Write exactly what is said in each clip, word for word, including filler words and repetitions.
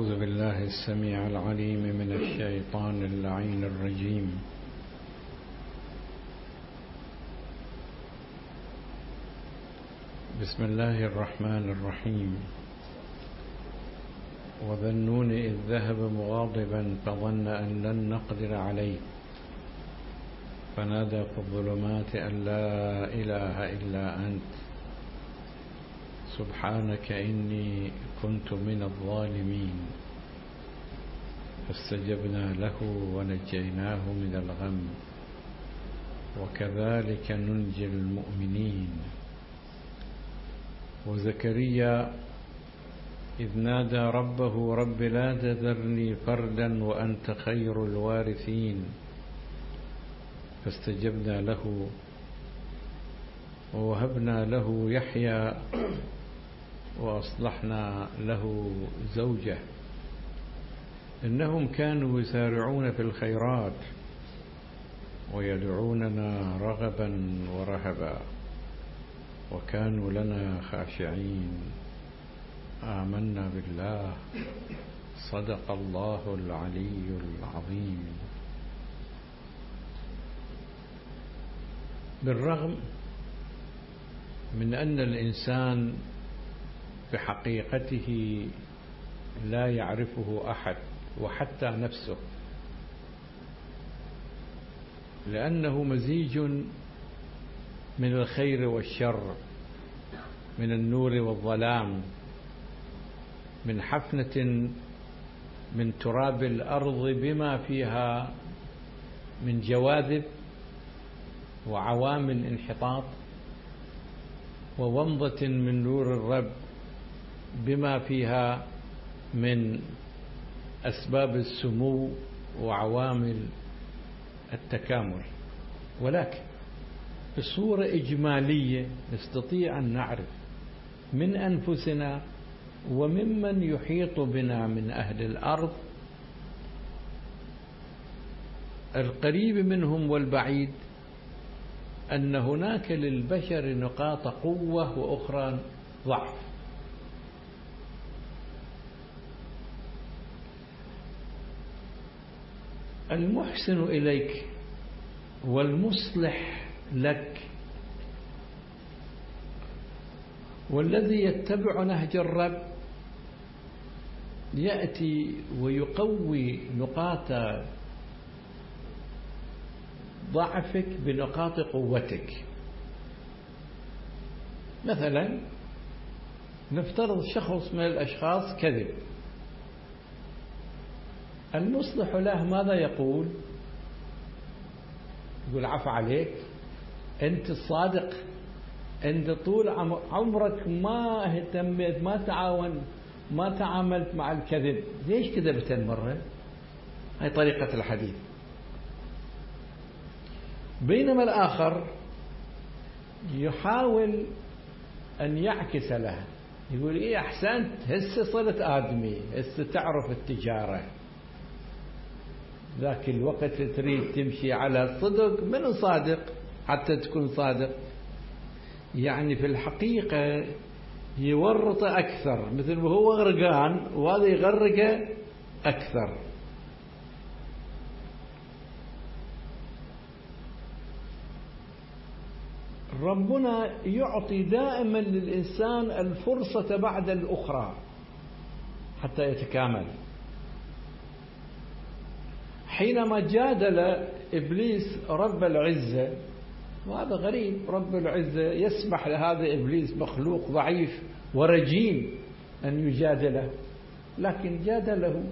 أعوذ بالله السميع العليم من الشيطان اللعين الرجيم. بسم الله الرحمن الرحيم. وذا النون إذ ذهب مغاضبا فظن أن لن نقدر عليه فنادى في الظلمات أن لا إله إلا أنت سبحانك إني كنت من الظالمين فاستجبنا له ونجيناه من الغم وكذلك ننجي المؤمنين. وزكريا إذ نادى ربه رب لا تذرني فردا وأنت خير الوارثين فاستجبنا له ووهبنا له يحيى وأصلحنا له زوجه إنهم كانوا يسارعون في الخيرات ويدعوننا رغبا ورهبا وكانوا لنا خاشعين. آمنا بالله صدق الله العلي العظيم. بالرغم من أن الإنسان بحقيقته لا يعرفه أحد وحتى نفسه، لأنه مزيج من الخير والشر، من النور والظلام، من حفنة من تراب الأرض بما فيها من جواذب وعوامل انحطاط، وومضة من نور الرب بما فيها من أسباب السمو وعوامل التكامل. ولكن بصورة إجمالية نستطيع أن نعرف من أنفسنا وممن يحيط بنا من أهل الأرض القريب منهم والبعيد أن هناك للبشر نقاط قوة وأخرى ضعف. المحسن إليك والمصلح لك والذي يتبع نهج الرب يأتي ويقوي نقاط ضعفك بنقاط قوتك. مثلا نفترض شخص من الأشخاص كذب، المصلح له ماذا يقول؟ يقول عفا عليك، أنت الصادق، أنت طول عمرك ما اهتميت، ما تعاون ما تعاملت مع الكذب، ليش كذبت المرة؟ هاي طريقة الحديث. بينما الآخر يحاول أن يعكس له، يقول إيه أحسنت، هسه صرت آدمي، هسه تعرف التجارة، ذاك الوقت تريد تمشي على الصدق. من صادق حتى تكون صادق؟ يعني في الحقيقة يورط أكثر، مثل وهو غرقان وهذا يغرقه أكثر. ربنا يعطي دائما للإنسان الفرصة بعد الأخرى حتى يتكامل. حينما جادل إبليس رب العزة، وهذا غريب، رب العزة يسمح لهذا إبليس مخلوق ضعيف ورجيم أن يجادله، لكن جادله.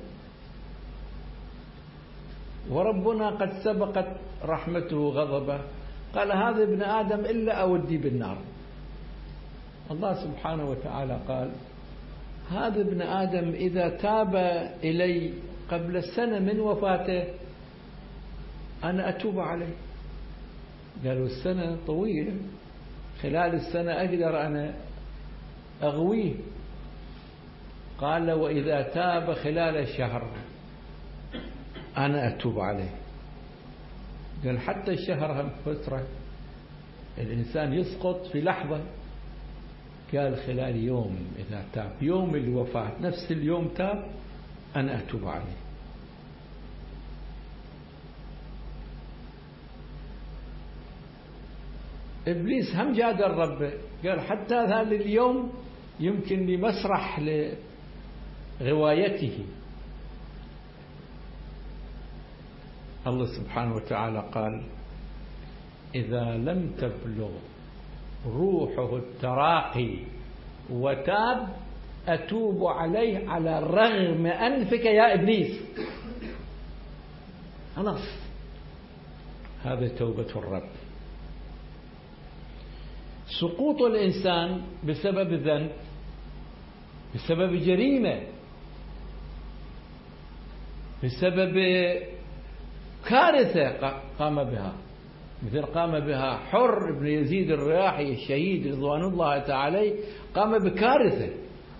وربنا قد سبقت رحمته غضبه، قال هذا ابن آدم إلا أودي بالنار. الله سبحانه وتعالى قال هذا ابن آدم إذا تاب إلي قبل السنة من وفاته أنا أتوب عليه. قالوا السنة طويلة، خلال السنة أقدر أنا أغويه. قال وإذا تاب خلال الشهر أنا أتوب عليه. قال حتى الشهر هم فترة، الإنسان يسقط في لحظة. قال خلال يوم إذا تاب، يوم الوفاة نفس اليوم تاب أنا أتوب عليه. إبليس هم جادل ربه، قال حتى هذا اليوم يمكن لي مسرح لغوايته. الله سبحانه وتعالى قال إذا لم تبلغ روحه التراقي وتاب أتوب عليه على رغم أنفك يا إبليس. خلاص، هذا توبة الرب. سقوط الإنسان بسبب ذنب، بسبب جريمة، بسبب كارثة قام بها، مثل قام بها حر بن يزيد الرياحي الشهيد رضوان الله تعالى عليه، قام بكارثة،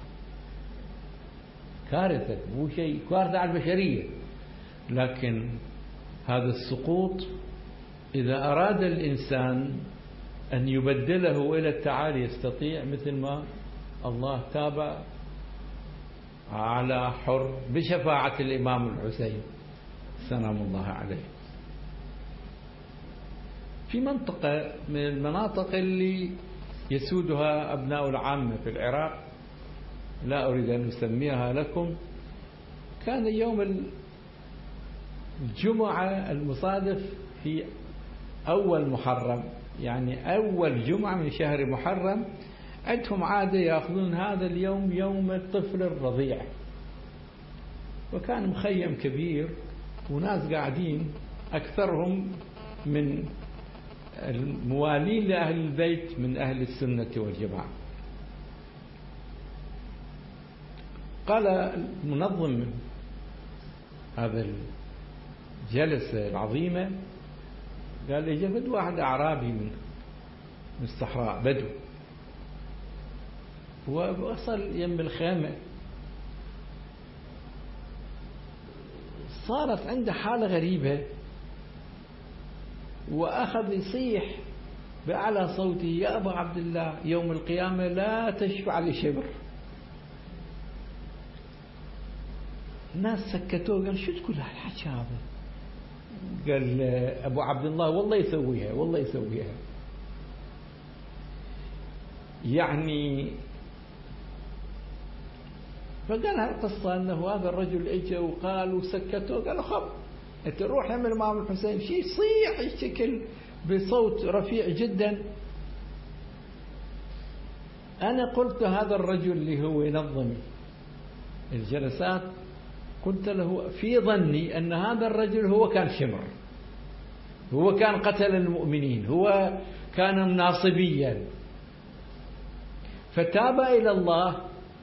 كارثة مو شيء، كارثة على البشرية. لكن هذا السقوط إذا أراد الإنسان أن يبدله إلى التعالي يستطيع، مثل ما الله تاب على حر بشفاعة الإمام الحسين سلام الله عليه. في منطقة من المناطق اللي يسودها أبناء العامة في العراق، لا أريد أن أسميها لكم، كان يوم الجمعة المصادف في أول محرم، يعني أول جمعة من شهر محرم، عندهم عادة يأخذون هذا اليوم يوم الطفل الرضيع. وكان مخيم كبير وناس قاعدين أكثرهم من الموالين لأهل البيت من أهل السنة والجماعة. قال المنظم هذا الجلسة العظيمة، قال لي جفد واحد أعرابي من الصحراء بدو، ووصل يم الخيمة، صارت عنده حالة غريبة، وأخذ يصيح بأعلى صوته يا أبا عبد الله يوم القيامة لا تشفع لشبر. الناس سكتوه، قال شو تقول هالحكي هذا؟ قال أبو عبد الله والله يسويها، والله يسويها. يعني فقال هالقصة أنه هذا الرجل اجى وقال وسكتوه، قال خب أنت روح يم الإمام الحسين، شي يصيح الشكل بصوت رفيع جدا. أنا قلت هذا الرجل اللي هو ينظم الجلسات، قلت له في ظني أن هذا الرجل هو كان شمر، هو كان قتل المؤمنين، هو كان مناصبيا، فتاب إلى الله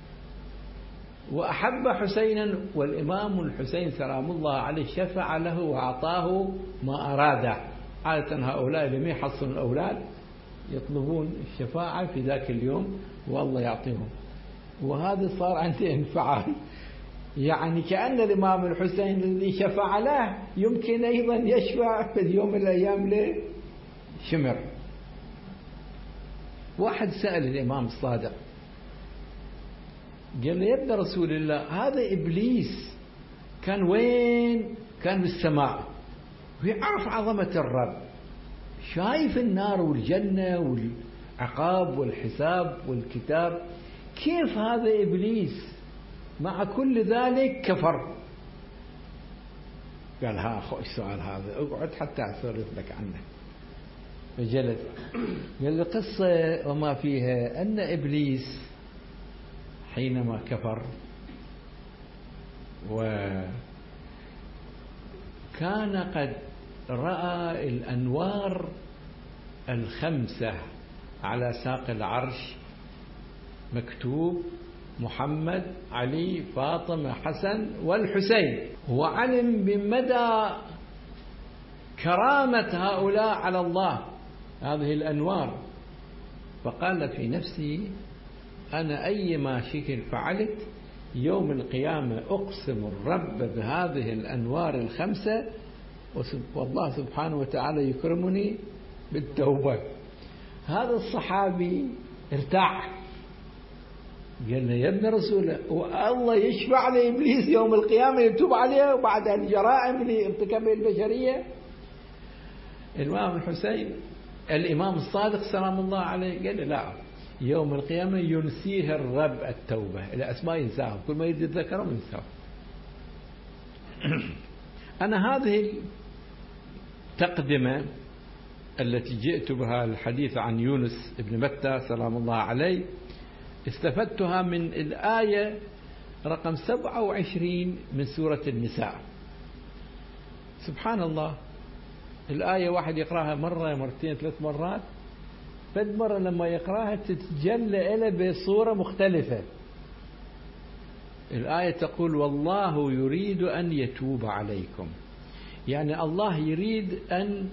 وأحب حسينا، والإمام الحسين سلام الله عليه شفع له وأعطاه ما أراده. عادة هؤلاء لم يحصلوا الأولاد يطلبون الشفاعة في ذاك اليوم والله يعطيهم، وهذا صار عنده انفعال. يعني كأن الإمام الحسين الذي شفع له يمكن أيضا يشفع في يوم من الأيام لشمر. واحد سأل الإمام الصادق قال له يا ابن رسول الله هذا إبليس كان وين؟ كان بالسماء ويعرف عظمة الرب، شايف النار والجنة والعقاب والحساب والكتاب، كيف هذا إبليس مع كل ذلك كفر؟ قال ها خوش سؤال هذا، اقعد حتى أسولف لك عنه. فجلس قال له قصة وما فيها أن إبليس حينما كفر وكان قد رأى الأنوار الخمسة على ساق العرش مكتوب محمد علي فاطمة حسن والحسين، وعلم بمدى كرامة هؤلاء على الله هذه الأنوار، فقال في نفسي أنا أي ما شكل فعلت يوم القيامة أقسم الرب بهذه الأنوار الخمسة والله سبحانه وتعالى يكرمني بالتوبة. هذا الصحابي ارتاح، قلنا يا ابن رسوله، والله يشفع لإبليس يوم القيامة يتوب عليه وبعد الجرائم اللي ارتكبها البشرية. الإمام الحسين الإمام الصادق سلام الله عليه قال لا، يوم القيامة ينسيه الرب التوبة، الأسماء ينساهم، كل ما يريد يتذكرهم ينساهم. أنا هذه التقدمة التي جئت بها الحديث عن يونس بن متى سلام الله عليه استفدتها من الآية رقم سبعة وعشرين من سورة النساء. سبحان الله، الآية واحد يقرأها مرة مرتين ثلاث مرات، فد مرة لما يقرأها تتجلى إلى بصورة مختلفة. الآية تقول والله يريد أن يتوب عليكم، يعني الله يريد أن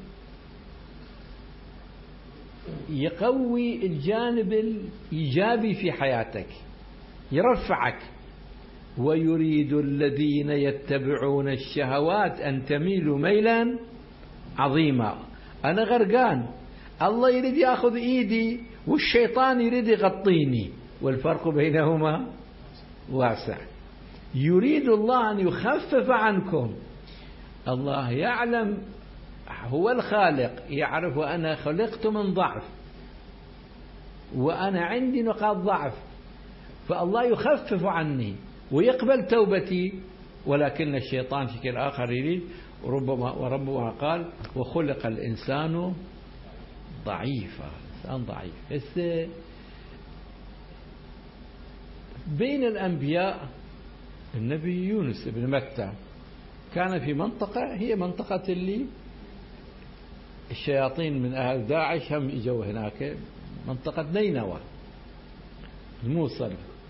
يقوي الجانب الإيجابي في حياتك، يرفعك. ويريد الذين يتبعون الشهوات أن تميلوا ميلا عظيما. أنا غرقان، الله يريد يأخذ إيدي والشيطان يريد يغطيني، والفرق بينهما واسع. يريد الله أن يخفف عنكم. الله يعلم، هو الخالق، يعرف أنا خلقت من ضعف وأنا عندي نقاط ضعف، فالله يخفف عني ويقبل توبتي، ولكن الشيطان شكل آخر يريد. وربما وربما قال وخلق الإنسان ضعيفا، إنسان ضعيف. بس بين الأنبياء النبي يونس بن متى كان في منطقة هي منطقة اللي الشياطين من أهل داعش هم إجوا هناك، منطقة نينوى الموصل.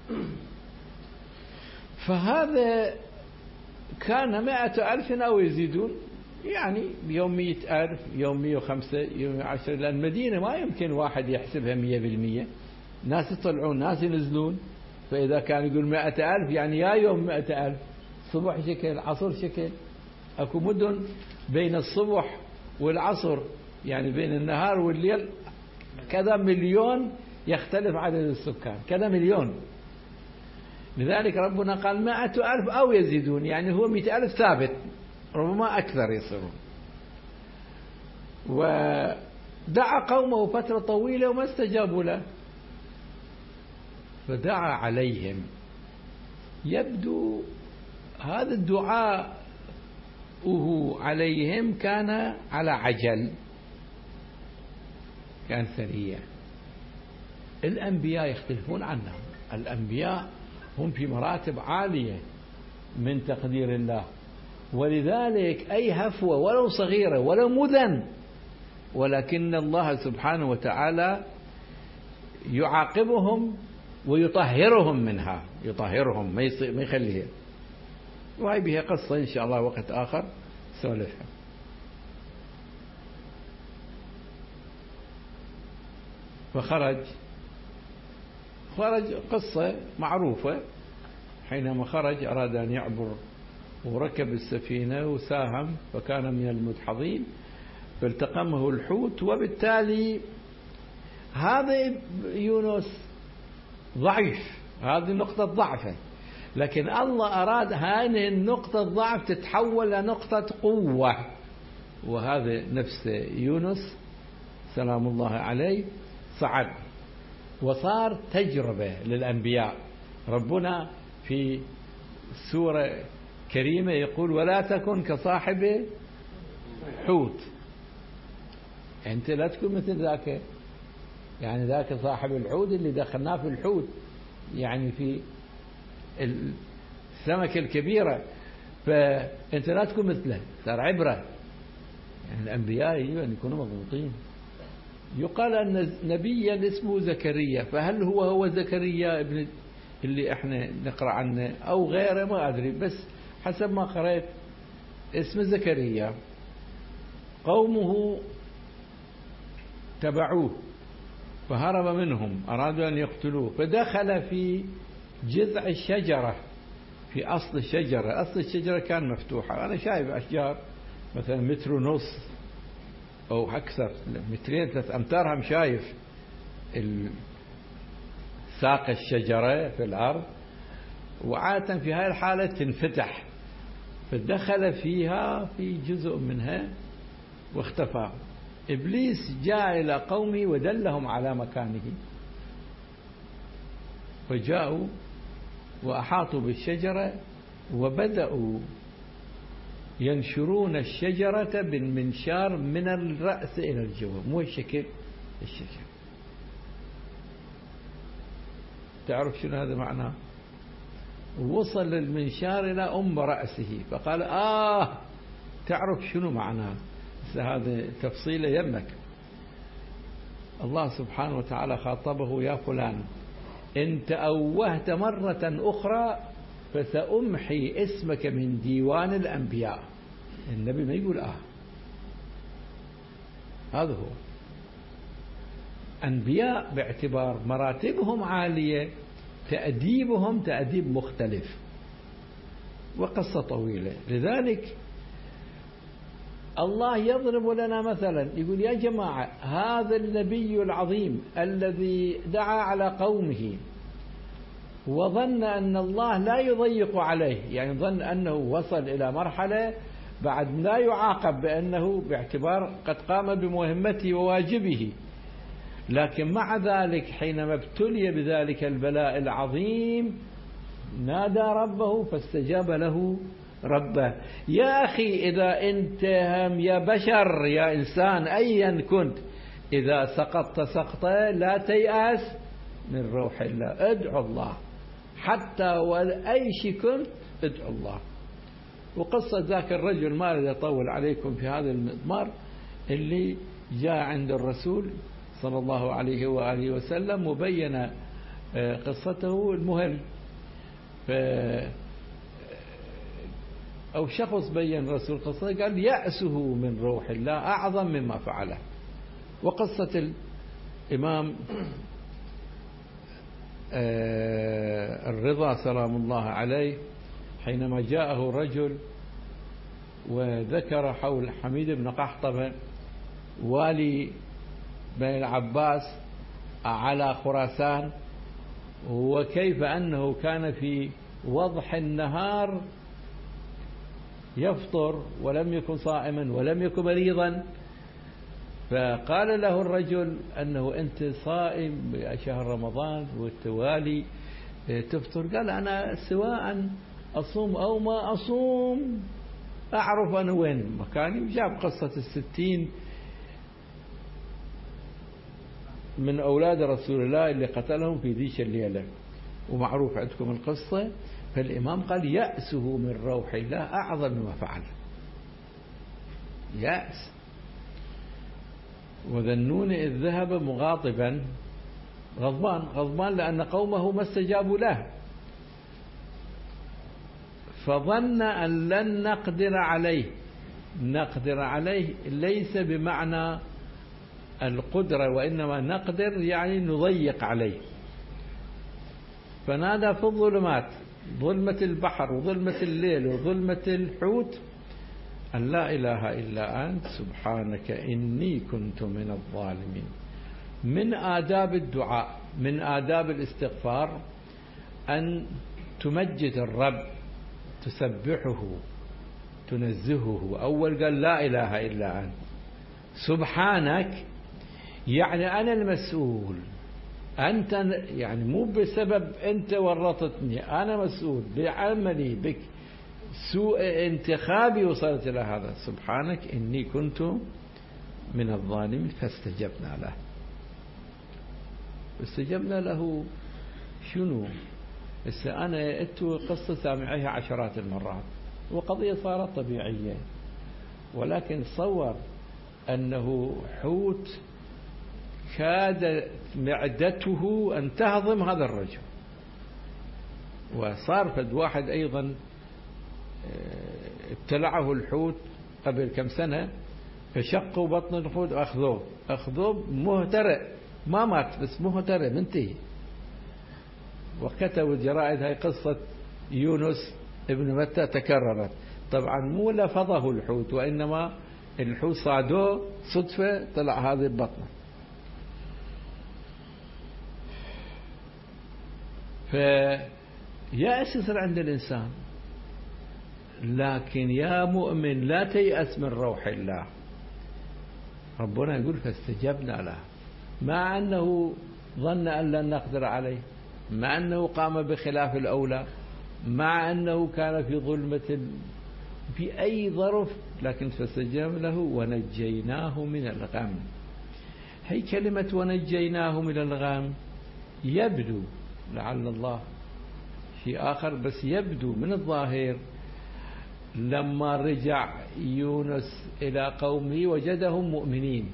فهذا كان مائة ألف أو يزيدون، يعني يوم مئة ألف، يوم مئة وخمسة، يوم عشرة، لأن المدينة ما يمكن واحد يحسبها مية بالمية، ناس يطلعون ناس ينزلون. فإذا كان يقول مائة ألف يعني يا يوم مائة ألف، صبح شكل عصر شكل. أكو مدن بين الصبح والعصر، يعني بين النهار والليل كذا مليون، يختلف عدد السكان كذا مليون. لذلك ربنا قال مائة ألف أو يزيدون، يعني هو مئة ألف ثابت، ربما أكثر يصيرون. ودعا قومه فترة طويلة وما استجابوا له، فدعا عليهم. يبدو هذا الدعاء وهو عليهم كان على عجل، كان سريع. الأنبياء يختلفون عنهم، الأنبياء هم في مراتب عالية من تقدير الله، ولذلك أي هفوة ولو صغيرة ولو مذن، ولكن الله سبحانه وتعالى يعاقبهم ويطهرهم منها، يطهرهم ما يخليها. وهي بها قصة إن شاء الله وقت آخر سولفها. فخرج خرج قصة معروفة، حينما خرج أراد أن يعبر وركب السفينة وساهم فكان من المدحضين، فالتقمه الحوت، وبالتالي هذا يونس ضعيف، هذه نقطة ضعفه، لكن الله أراد هذه النقطة الضعف تتحول إلى نقطة قوة، وهذا نفس يونس سلام الله عليه صعد وصار تجربة للأنبياء. ربنا في سورة كريمة يقول ولا تكن كصاحب حوت، أنت لا تكون مثل ذاك، يعني ذاك صاحب الحوت اللي دخلناه في الحوت، يعني في السمكة الكبيرة، فأنت لا تكون مثله، صار عبرة. يعني الأنبياء يجب أن يكونوا مضبوطين. يقال أن نبيا اسمه زكريا، فهل هو هو زكريا ابن اللي احنا نقرأ عنه أو غيره ما أدري، بس حسب ما قرأت اسم زكريا. قومه تبعوه فهرب منهم، أرادوا أن يقتلوه، فدخل في جذع الشجرة، في أصل الشجرة. أصل الشجرة كان مفتوحة، أنا شايف أشجار مثلا متر ونص أو أكثر، مترين ثلاث أمتار، هم شايف ساق الشجرة في الأرض، وعادة في هذه الحالة تنفتح، فدخل فيها في جزء منها واختفى. إبليس جاء إلى قومه ودلهم على مكانه، فجاءوا وأحاطوا بالشجرة وبدأوا ينشرون الشجرة بالمنشار من الرأس إلى الجوف، مو الشكل الشجرة. تعرف شنو هذا معناه؟ وصل المنشار إلى أم رأسه، فقال آه تعرف شنو معناه؟ هذا تفصيله يمك. الله سبحانه وتعالى خاطبه: يا فلان إن تأوهت مرة أخرى فسأمحي اسمك من ديوان الأنبياء. النبي ما يقول آه، هذا هو. أنبياء باعتبار مراتبهم عالية، تأديبهم تأديب مختلف، وقصة طويلة. لذلك الله يضرب لنا مثلا، يقول: يا جماعة هذا النبي العظيم الذي دعا على قومه وظن أن الله لا يضيق عليه، يعني ظن أنه وصل إلى مرحلة بعد لا يعاقب بأنه باعتبار قد قام بمهمته وواجبه، لكن مع ذلك حينما ابتلي بذلك البلاء العظيم نادى ربه فاستجاب له ربه. يا أخي إذا أنت هم يا بشر يا إنسان أيا كنت، إذا سقطت سقطة لا تيأس من روح الله، ادعو الله حتى وأي شيء كنت ادعو الله. وقصة ذاك الرجل ما أريد أطول عليكم في هذا المضمار، اللي جاء عند الرسول صلى الله عليه وآله وسلم وبين قصته المهم، أو شخص بين رسول قصته قال: يأسه من روح الله أعظم مما فعله. وقصة الإمام الرضا سلام الله عليه حينما جاءه رجل وذكر حول حميد بن قحطبة والي بني العباس على خراسان، وكيف أنه كان في وضح النهار يفطر ولم يكن صائما ولم يكن مريضا، فقال له الرجل أنه أنت صائم بشهر رمضان والتوالي تفطر؟ قال: أنا سواء أصوم أو ما أصوم أعرف أنا وين مكاني. وجاب قصة الستين من أولاد رسول الله اللي قتلهم في ذيش الليلة، ومعروف عندكم القصة. فالإمام قال: يأسه من روح الله أعظم مما فعل. يأس. وذنون إذ ذهب مغاضبا غضبان غضبان لأن قومه ما استجابوا له، فظن أن لن نقدر عليه. نقدر عليه ليس بمعنى القدرة، وإنما نقدر يعني نضيق عليه. فنادى في الظلمات، ظلمة البحر وظلمة الليل وظلمة الحوت، أن لا إله إلا أنت سبحانك إني كنت من الظالمين. من آداب الدعاء، من آداب الاستغفار، أن تمجد الرب، تسبحه، تنزهه. أول قال: لا إله إلا أنت. سبحانك يعني أنا المسؤول، أنت يعني مو بسبب أنت ورطتني، أنا مسؤول بعملي بك، سوء انتخابي وصلت إلى هذا. سبحانك إني كنت من الظالمين. فاستجبنا له. استجبنا له شنو؟ هسه أنا أتو قصة سامعيها عشرات المرات، وقضية صارت طبيعية، ولكن تصور أنه حوت كاد معدته أن تهضم هذا الرجل. وصار فد واحد أيضا ابتلعه الحوت قبل كم سنة، فشقوا بطن الحوت وأخذوه أخذوه مهترئ، ما مات بس مهترئ منتهي. وكتبوا الجرائد هاي قصة يونس ابن متى تكررت. طبعا مو لفظه الحوت، وإنما الحوت صادوه صدفة طلع هذه البطنة. فيأس يصير عند الإنسان، لكن يا مؤمن لا تيأس من روح الله. ربنا يقول فاستجبنا له، مع أنه ظن أن لن نقدر عليه، مع أنه قام بخلاف الأولى، مع أنه كان في ظلمة في أي ظرف، لكن فاستجبنا له ونجيناه من الغم. هي كلمة ونجيناه من الغم يبدو، لعل الله شيء آخر، بس يبدو من الظاهر لما رجع يونس إلى قومه وجدهم مؤمنين،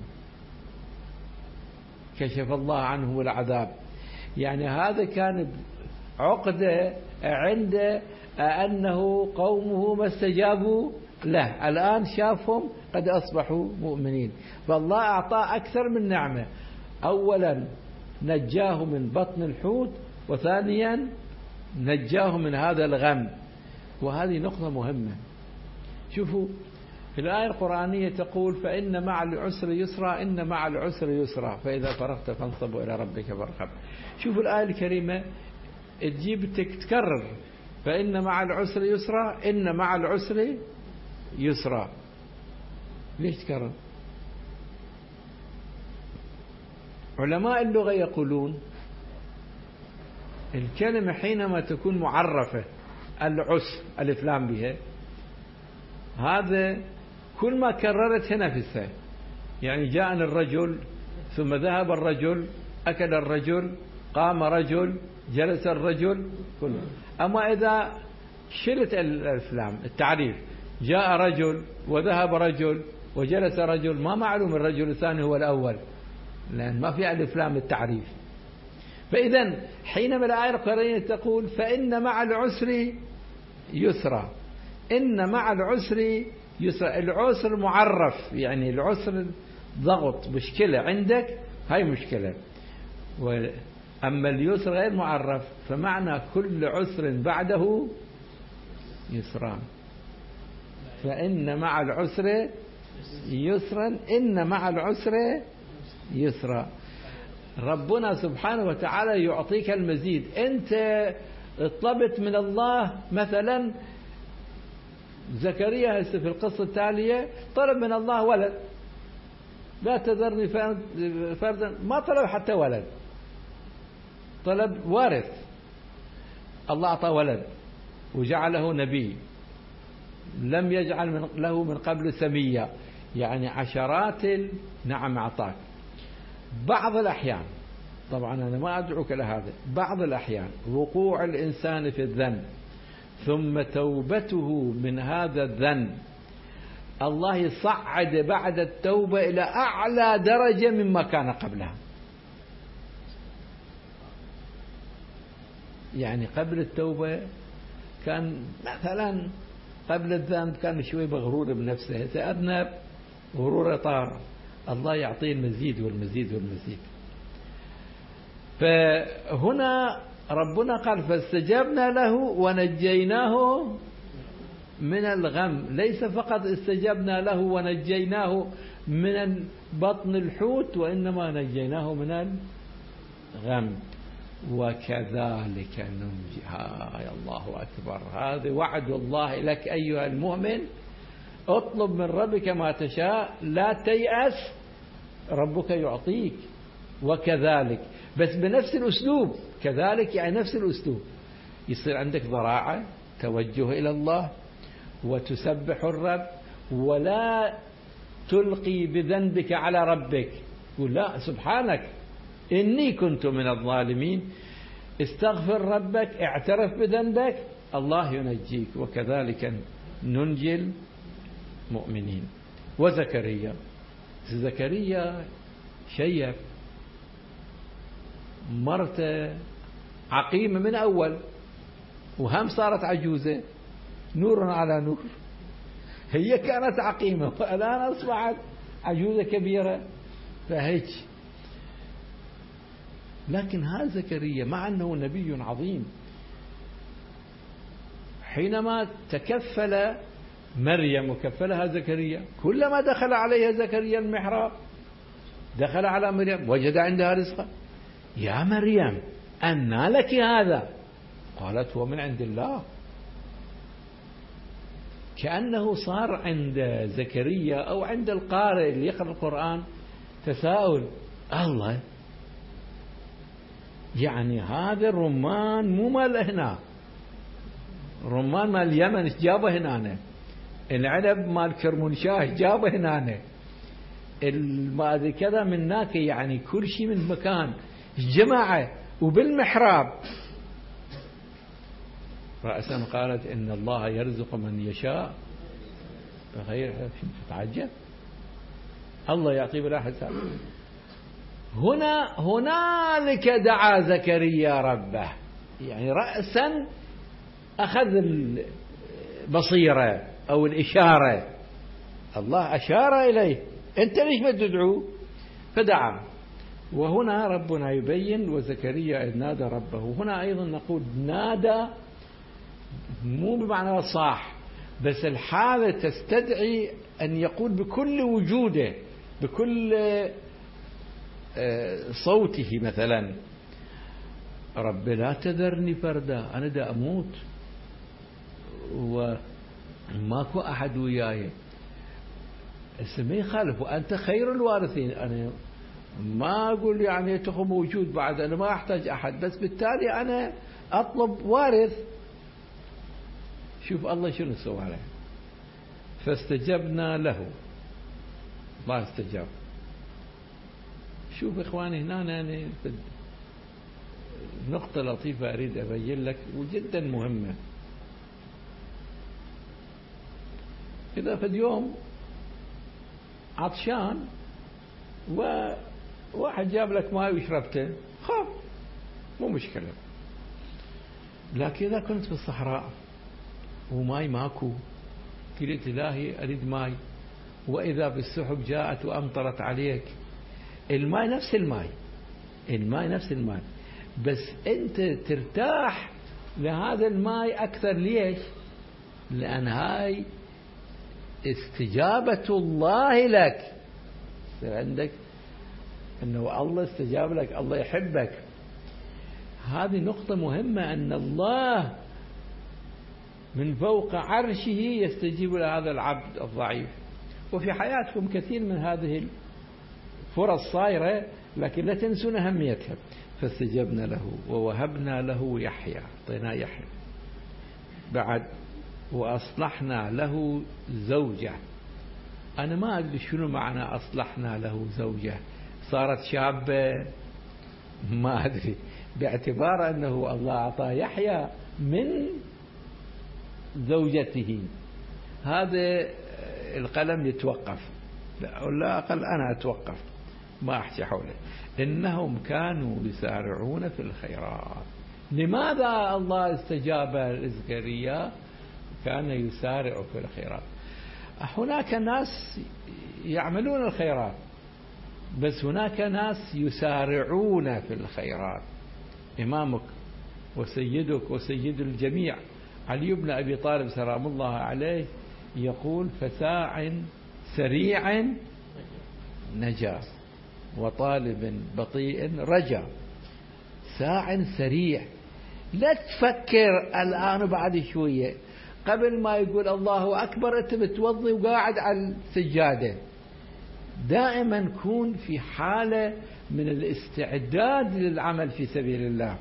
كشف الله عنهم العذاب. يعني هذا كان عقدة عند أنه قومه ما استجابوا له، الآن شافهم قد أصبحوا مؤمنين، فالله أعطاه أكثر من نعمة. أولا نجاه من بطن الحوت، وثانيا نجاه من هذا الغم. وهذه نقطة مهمة. شوفوا في الآية القرآنية تقول فإن مع العسر يسرا، إن مع العسر يسرا، فإذا فرغت فانصب إلى ربك فارغب. شوفوا الآية الكريمة تجيب تكرر فإن مع العسر يسرا، إن مع العسر يسرا. ليش تكرر؟ علماء اللغة يقولون الكلمة حينما تكون معرفة، العسر ألف لام بها، هذا كل ما كررت هنا في الساء، يعني جاءنا الرجل، ثم ذهب الرجل، أكل الرجل، قام رجل، جلس الرجل، كله. أما إذا شلت الألف لام التعريف، جاء رجل وذهب رجل وجلس رجل، ما معلوم الرجل الثاني هو الأول، لأن ما في ألف لام التعريف. فإذا حينما الآية القرآنية تقول فإن مع العسر يسرا، إن مع العسر يسرا، العسر معرف، يعني العسر ضغط، مشكلة عندك، هاي مشكلة. أما اليسر غير معرف، فمعنى كل عسر بعده يسران. فإن مع العسر يسرا، إن مع العسر يسرا. ربنا سبحانه وتعالى يعطيك المزيد. أنت طلبت من الله، مثلا زكريا في القصة التالية طلب من الله ولد، لا تذرني فردا، ما طلب حتى ولد، طلب وارث. الله أعطى ولد وجعله نبي، لم يجعل من له من قبل سميا، يعني عشرات نعم أعطاك. بعض الأحيان، طبعا أنا ما أدعوك لهذا، بعض الأحيان وقوع الإنسان في الذنب ثم توبته من هذا الذنب، الله يصعد بعد التوبة إلى أعلى درجة مما كان قبلها. يعني قبل التوبة كان مثلا قبل الذنب كان شوي مغرور بنفسه، يتأذنب غرور طار، الله يعطيه المزيد والمزيد والمزيد. فهنا ربنا قال فاستجبنا له ونجيناه من الغم، ليس فقط استجبنا له ونجيناه من بطن الحوت، وإنما نجيناه من الغم. وكذلك ننجي. يا الله أكبر، هذا وعد الله لك أيها المؤمن. اطلب من ربك ما تشاء، لا تيأس، ربك يعطيك. وكذلك، بس بنفس الأسلوب، كذلك يعني نفس الأسلوب، يصير عندك ضراعة، توجه إلى الله، وتسبح الرب، ولا تلقي بذنبك على ربك، قل لا سبحانك إني كنت من الظالمين، استغفر ربك، اعترف بذنبك، الله ينجيك. وكذلك ننجي المؤمنين. وزكريا، زكريا شيب، مرته عقيمة من أول، وهم صارت عجوزة، نور على نور. هي كانت عقيمة والآن أصبحت عجوزة كبيرة، فهيك. لكن هذا زكريا مع أنه نبي عظيم، حينما تكفل مريم وكفلها زكريا، كلما دخل عليها زكريا المحراب دخل على مريم وجد عندها رزقا. يا مريم أنى لك هذا؟ قالت هو من عند الله. كأنه صار عند زكريا أو عند القارئ اللي يقرأ القرآن تساؤل، الله يعني هذا الرمان مو مال هنا، الرمان مال اليمن ايش جابه هنا، العنب مال كرمنشاه ايش جابه هنا، ما كذا من هناك، يعني كل شيء من مكان جماعة وبالمحراب. رأسا قالت إن الله يرزق من يشاء بغير حساب. تتعجب، الله يعطي بلا حساب. هنا هنالك دعا زكريا ربه، يعني رأسا أخذ البصيرة أو الإشارة، الله أشار إليه، أنت ليش ما تدعو؟ فدعا. وهنا ربنا يبين وزكريا إذ نادى ربه. هنا أيضا نقول نادى مو بمعنى صاح، بس الحالة تستدعي أن يقول بكل وجوده، بكل صوته. مثلا رب لا تذرني فردا، أنا دا أموت وماكو أحد وياي، ما يخالف وأنت خير الوارثين. أنا ما أقول يعني تخو موجود بعد، أنا ما أحتاج أحد، بس بالتالي أنا أطلب وارث. شوف الله شنو سوى عليه. فاستجبنا له، الله استجاب. شوف إخواني هنا أنا نقطة لطيفة أريد أبين لك وجدا مهمة. إذا في اليوم عطشان وواحد جاب لك ماء وشربته خاف، مو مشكلة. لكن إذا كنت في الصحراء وماي ماكو، قلت إلهي أريد ماي، وإذا بالسحب جاءت وأمطرت عليك، الماء نفس الماء، الماء نفس الماء، بس أنت ترتاح لهذا الماء أكثر. ليش؟ لأن هاي استجابة الله لك، عندك أنه الله استجاب لك، الله يحبك. هذه نقطة مهمة، أن الله من فوق عرشه يستجيب لهذا العبد الضعيف. وفي حياتكم كثير من هذه الفرص صايرة، لكن لا تنسون أهميتها. فاستجبنا له ووهبنا له يحيى، أعطيناه يحيى بعد، وأصلحنا له زوجة. أنا ما أدري شنو معنى أصلحنا له زوجة، صارت شابة ما أدري، باعتبار أنه الله أعطاه يحيى من زوجته. هذا القلم يتوقف، لا أقل أنا أتوقف ما أحكي حوله. إنهم كانوا يسارعون في الخيرات. لماذا الله استجاب لزكريا؟ كان يسارع في الخيرات. هناك ناس يعملون الخيرات، بس هناك ناس يسارعون في الخيرات. إمامك وسيدك وسيد الجميع علي بن أبي طالب سلام الله عليه يقول فساع سريع نجا وطالب بطيء رجا. ساع سريع، لا تفكر الآن بعد شوية، قبل ما يقول الله أكبر أنت بتوضي وقاعد على السجادة. دائما كون في حالة من الاستعداد للعمل في سبيل الله.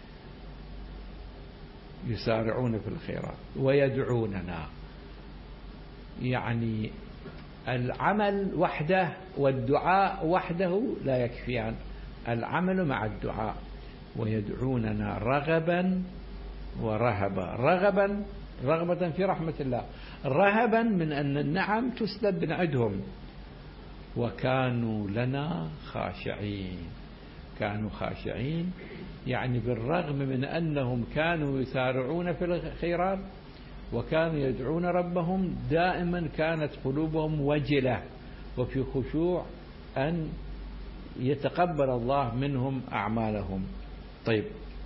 يسارعون في الخيرات ويدعوننا، يعني العمل وحده والدعاء وحده لا يكفيان، العمل مع الدعاء. ويدعوننا رغبا ورهبا، رغبا رغبة في رحمة الله، رهبا من أن النعم تسلب من عندهم. وكانوا لنا خاشعين، كانوا خاشعين يعني بالرغم من أنهم كانوا يسارعون في الخيرات وكانوا يدعون ربهم، دائما كانت قلوبهم وجلة وفي خشوع أن يتقبل الله منهم أعمالهم. طيب،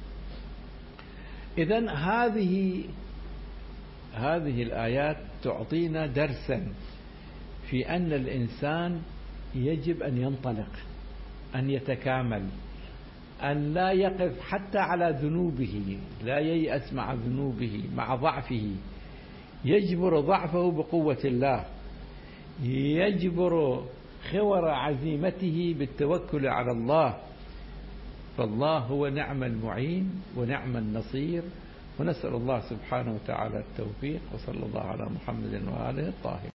إذن هذه هذه الآيات تعطينا درسا في أن الإنسان يجب أن ينطلق، أن يتكامل، أن لا يقف حتى على ذنوبه، لا ييأس مع ذنوبه مع ضعفه، يجبر ضعفه بقوة الله، يجبر خور عزيمته بالتوكل على الله. فالله هو نعم المعين ونعم النصير، ونسأل الله سبحانه وتعالى التوفيق، وصلى الله على محمد وآله الطاهرين.